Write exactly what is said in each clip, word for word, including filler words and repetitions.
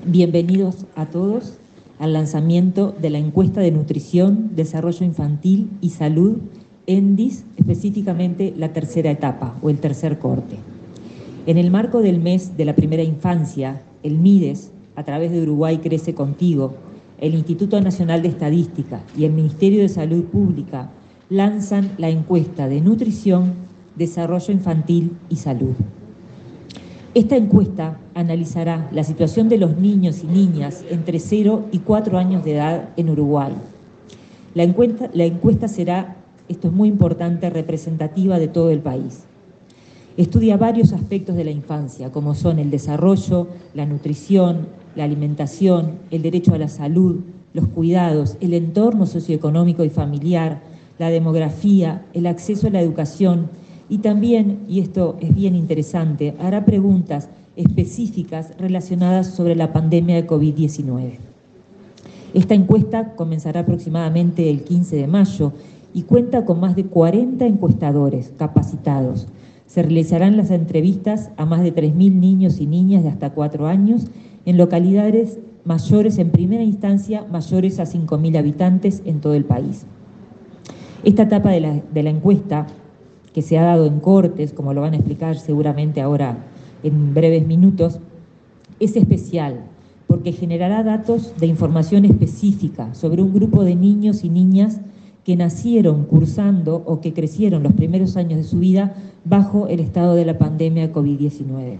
Bienvenidos a todos al lanzamiento de la encuesta de nutrición, desarrollo infantil y salud, ENDIS, específicamente la tercera etapa o el tercer corte. En el marco del mes de la primera infancia, el MIDES, a través de Uruguay Crece Contigo, el Instituto Nacional de Estadística y el Ministerio de Salud Pública lanzan la encuesta de nutrición, desarrollo infantil y salud. Esta encuesta analizará la situación de los niños y niñas entre cero y cuatro años de edad en Uruguay. La encuesta, la encuesta será, esto es muy importante, representativa de todo el país. Estudia varios aspectos de la infancia, como son el desarrollo, la nutrición, la alimentación, el derecho a la salud, los cuidados, el entorno socioeconómico y familiar, la demografía, el acceso a la educación y también, y esto es bien interesante, hará preguntas específicas relacionadas sobre la pandemia de COVID diecinueve. Esta encuesta comenzará aproximadamente el quince de mayo y cuenta con más de cuarenta encuestadores capacitados. Se realizarán las entrevistas a más de tres mil niños y niñas de hasta cuatro años en localidades mayores, en primera instancia, mayores a cinco mil habitantes en todo el país. Esta etapa de la, de la encuesta, que se ha dado en cortes, como lo van a explicar seguramente ahora en breves minutos, es especial porque generará datos de información específica sobre un grupo de niños y niñas que nacieron cursando o que crecieron los primeros años de su vida bajo el estado de la pandemia de COVID diecinueve.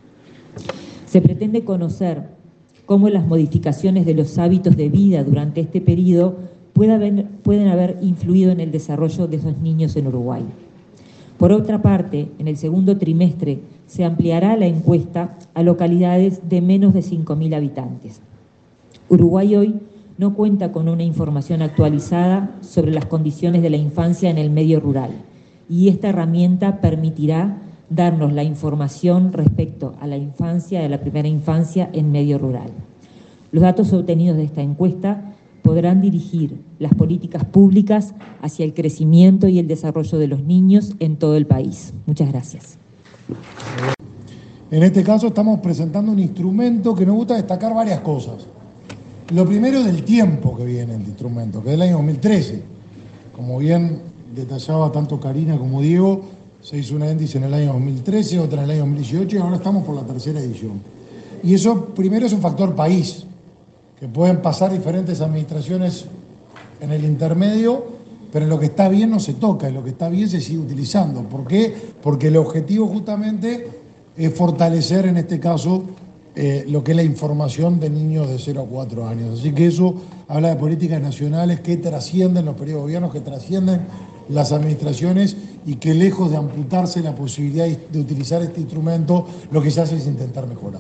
Se pretende conocer cómo las modificaciones de los hábitos de vida durante este periodo puede haber, pueden haber influido en el desarrollo de esos niños en Uruguay. Por otra parte, en el segundo trimestre se ampliará la encuesta a localidades de menos de cinco mil habitantes. Uruguay hoy no cuenta con una información actualizada sobre las condiciones de la infancia en el medio rural y esta herramienta permitirá darnos la información respecto a la infancia, de la primera infancia en medio rural. Los datos obtenidos de esta encuesta podrán dirigir las políticas públicas hacia el crecimiento y el desarrollo de los niños en todo el país. Muchas gracias. En este caso estamos presentando un instrumento que nos gusta destacar varias cosas. Lo primero es del tiempo que viene el instrumento, que es del año dos mil trece. Como bien detallaba tanto Karina como Diego, se hizo una índice en el año dos mil trece, otra en el año dos mil dieciocho y ahora estamos por la tercera edición. Y eso primero es un factor país, que pueden pasar diferentes administraciones en el intermedio, pero lo que está bien no se toca, y lo que está bien se sigue utilizando. ¿Por qué? Porque el objetivo justamente es fortalecer en este caso eh, lo que es la información de niños de cero a cuatro años. Así que eso habla de políticas nacionales que trascienden los periodos de gobierno, que trascienden las administraciones y que lejos de amputarse la posibilidad de utilizar este instrumento, lo que se hace es intentar mejorar.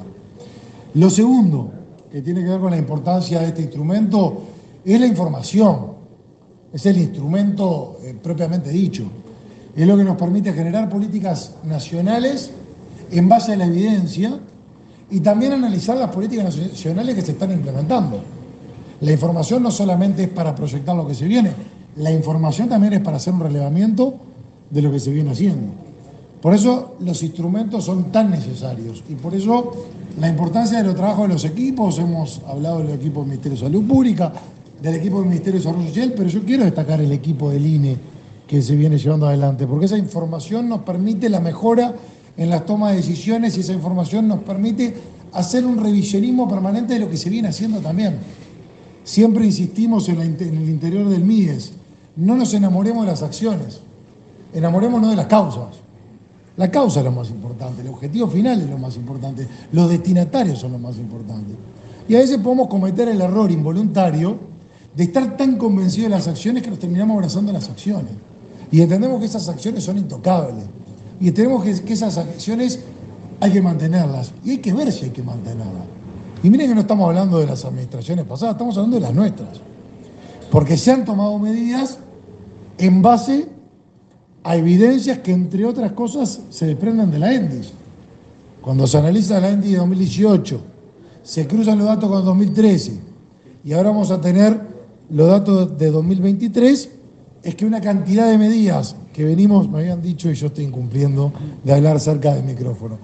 Lo segundo, que tiene que ver con la importancia de este instrumento, es la información, es el instrumento eh, propiamente dicho. Es lo que nos permite generar políticas nacionales en base a la evidencia y también analizar las políticas nacionales que se están implementando. La información no solamente es para proyectar lo que se viene, la información también es para hacer un relevamiento de lo que se viene haciendo. Por eso los instrumentos son tan necesarios y por eso la importancia de los trabajos de los equipos. Hemos hablado del equipo del Ministerio de Salud Pública, del equipo del Ministerio de Desarrollo Social, pero yo quiero destacar el equipo del I N E que se viene llevando adelante, porque esa información nos permite la mejora en las tomas de decisiones y esa información nos permite hacer un revisionismo permanente de lo que se viene haciendo también. Siempre insistimos en, la, en el interior del MIDES, no nos enamoremos de las acciones, enamorémonos de las causas. La causa es lo más importante, el objetivo final es lo más importante, los destinatarios son lo más importante. Y a veces podemos cometer el error involuntario de estar tan convencidos de las acciones que nos terminamos abrazando las acciones. Y entendemos que esas acciones son intocables. Y entendemos que, que esas acciones hay que mantenerlas. Y hay que ver si hay que mantenerlas. Y miren que no estamos hablando de las administraciones pasadas, estamos hablando de las nuestras. Porque se han tomado medidas en base a evidencias que, entre otras cosas, se desprenden de la ENDIS. Cuando se analiza la ENDIS de dos mil dieciocho, se cruzan los datos con dos mil trece y ahora vamos a tener los datos de dos mil veintitrés, es que una cantidad de medidas que venimos, me habían dicho y yo estoy incumpliendo de hablar cerca del micrófono,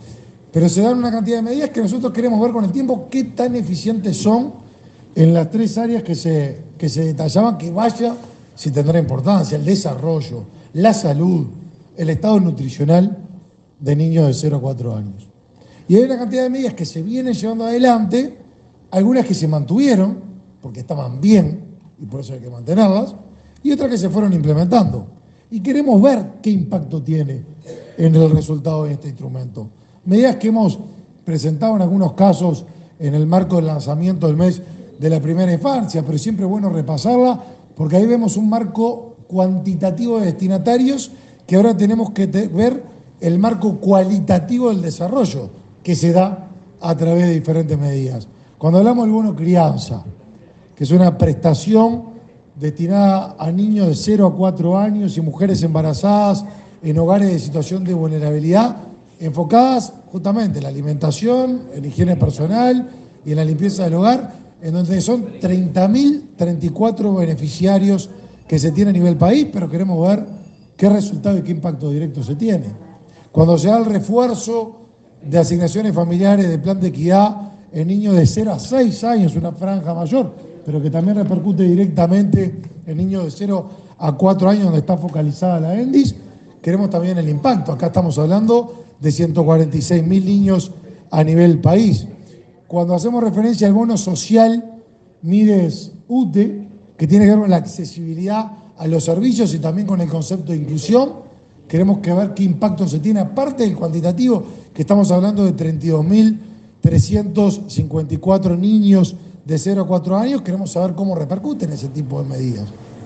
Pero se dan una cantidad de medidas que nosotros queremos ver con el tiempo qué tan eficientes son en las tres áreas que se, que se detallaban, que vaya si tendrá importancia: el desarrollo, la salud, el estado nutricional de niños de cero a cuatro años. Y hay una cantidad de medidas que se vienen llevando adelante, algunas que se mantuvieron, porque estaban bien, y por eso hay que mantenerlas, y otras que se fueron implementando. Y queremos ver qué impacto tiene en el resultado de este instrumento. Medidas que hemos presentado en algunos casos en el marco del lanzamiento del mes de la primera infancia, pero siempre es bueno repasarla, porque ahí vemos un marco cuantitativo de destinatarios, que ahora tenemos que ver el marco cualitativo del desarrollo, que se da a través de diferentes medidas. Cuando hablamos del bono crianza, que es una prestación destinada a niños de cero a cuatro años y mujeres embarazadas en hogares de situación de vulnerabilidad, enfocadas justamente en la alimentación, en higiene personal y en la limpieza del hogar, en donde son treinta mil treinta y cuatro beneficiarios que se tienen a nivel país, pero queremos ver qué resultado y qué impacto directo se tiene. Cuando se da el refuerzo de asignaciones familiares de plan de equidad en niños de cero a seis años, una franja mayor, pero que también repercute directamente en niños de cero a cuatro años, donde está focalizada la ENDIS, queremos también el impacto. Acá estamos hablando de ciento cuarenta y seis mil niños a nivel país. Cuando hacemos referencia al bono social Mides U T E, que tiene que ver con la accesibilidad a los servicios y también con el concepto de inclusión, queremos que ver qué impacto se tiene, aparte del cuantitativo, que estamos hablando de treinta y dos mil trescientos cincuenta y cuatro niños de cero a cuatro años, queremos saber cómo repercuten ese tipo de medidas.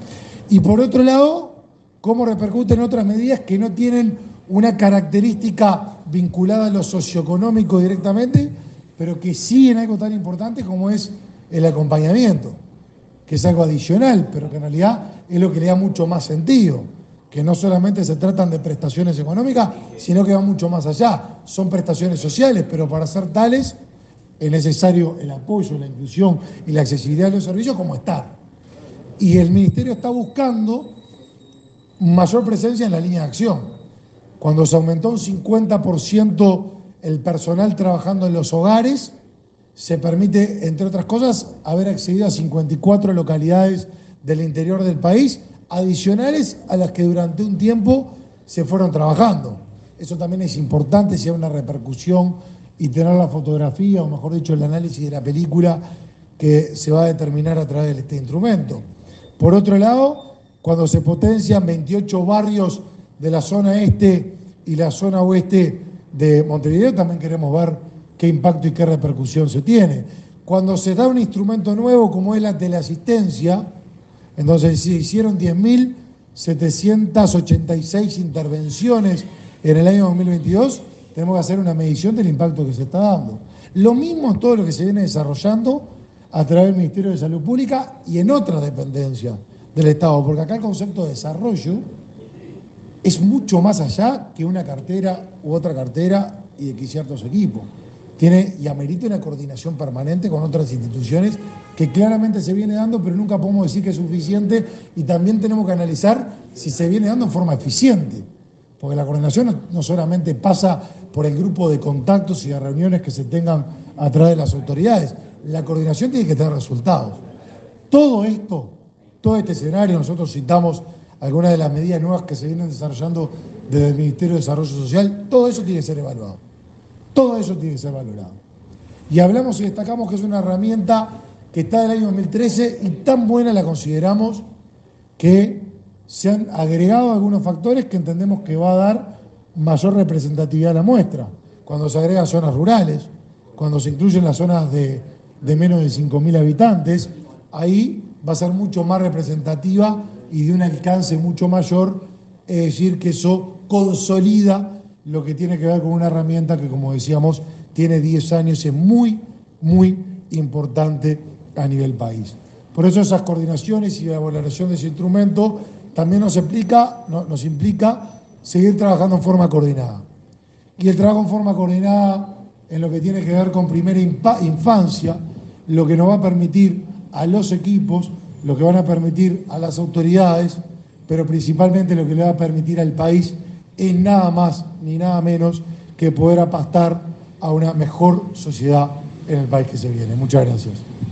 Y por otro lado, cómo repercuten otras medidas que no tienen una característica vinculada a lo socioeconómico directamente, pero que sí en algo tan importante como es el acompañamiento, que es algo adicional, pero que en realidad es lo que le da mucho más sentido, que no solamente se tratan de prestaciones económicas, sino que va mucho más allá. Son prestaciones sociales, pero para ser tales es necesario el apoyo, la inclusión y la accesibilidad de los servicios como están. Y el Ministerio está buscando mayor presencia en la línea de acción. Cuando se aumentó un cincuenta por ciento el personal trabajando en los hogares, se permite, entre otras cosas, haber accedido a cincuenta y cuatro localidades del interior del país, adicionales a las que durante un tiempo se fueron trabajando. Eso también es importante, si hay una repercusión y tener la fotografía, o mejor dicho, el análisis de la película que se va a determinar a través de este instrumento. Por otro lado, cuando se potencian veintiocho barrios de la zona este y la zona oeste de Montevideo, también queremos ver qué impacto y qué repercusión se tiene. Cuando se da un instrumento nuevo como es la teleasistencia, entonces se hicieron diez mil setecientas ochenta y seis intervenciones en el año dos mil veintidós, tenemos que hacer una medición del impacto que se está dando. Lo mismo en todo lo que se viene desarrollando a través del Ministerio de Salud Pública y en otras dependencias del Estado, porque acá el concepto de desarrollo es mucho más allá que una cartera u otra cartera y de que ciertos equipos. Tiene y amerita una coordinación permanente con otras instituciones que claramente se viene dando, pero nunca podemos decir que es suficiente, y también tenemos que analizar si se viene dando en forma eficiente, porque la coordinación no, no solamente pasa por el grupo de contactos y de reuniones que se tengan a través de las autoridades, la coordinación tiene que tener resultados. Todo esto, todo este escenario, nosotros citamos algunas de las medidas nuevas que se vienen desarrollando desde el Ministerio de Desarrollo Social, todo eso tiene que ser evaluado. Todo eso tiene que ser valorado. Y hablamos y destacamos que es una herramienta que está del año dos mil trece y tan buena la consideramos que se han agregado algunos factores que entendemos que va a dar mayor representatividad a la muestra. Cuando se agregan zonas rurales, cuando se incluyen las zonas de, de menos de cinco mil habitantes, ahí va a ser mucho más representativa y de un alcance mucho mayor, es decir, que eso consolida lo que tiene que ver con una herramienta que, como decíamos, tiene diez años y es muy, muy importante a nivel país. Por eso esas coordinaciones y la valoración de ese instrumento también nos implica, nos implica seguir trabajando en forma coordinada. Y el trabajo en forma coordinada en lo que tiene que ver con primera infancia, lo que nos va a permitir a los equipos, lo que van a permitir a las autoridades, pero principalmente lo que le va a permitir al país es nada más ni nada menos que poder apastar a una mejor sociedad en el país que se viene. Muchas gracias.